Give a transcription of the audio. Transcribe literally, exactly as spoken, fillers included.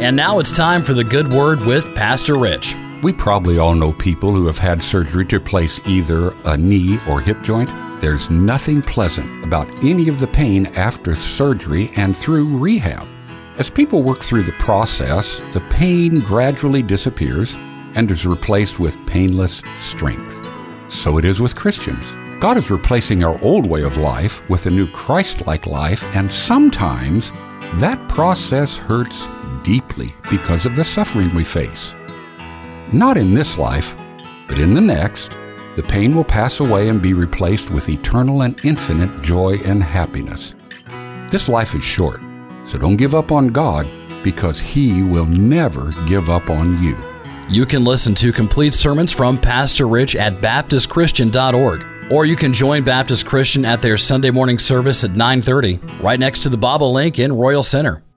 And now it's time for the Good Word with Pastor Rich. We probably all know people who have had surgery to replace either a knee or hip joint. There's nothing pleasant about any of the pain after surgery and through rehab. As people work through the process, the pain gradually disappears and is replaced with painless strength. So it is with Christians. God is replacing our old way of life with a new Christ-like life, and sometimes that process hurts deeply because of the suffering we face. Not in this life, but in the next, the pain will pass away and be replaced with eternal and infinite joy and happiness. This life is short, so don't give up on God, because He will never give up on you. You can listen to complete sermons from Pastor Rich at baptist christian dot org, or you can join Baptist Christian at their Sunday morning service at nine thirty, right next to the Bible Link in Royal Center.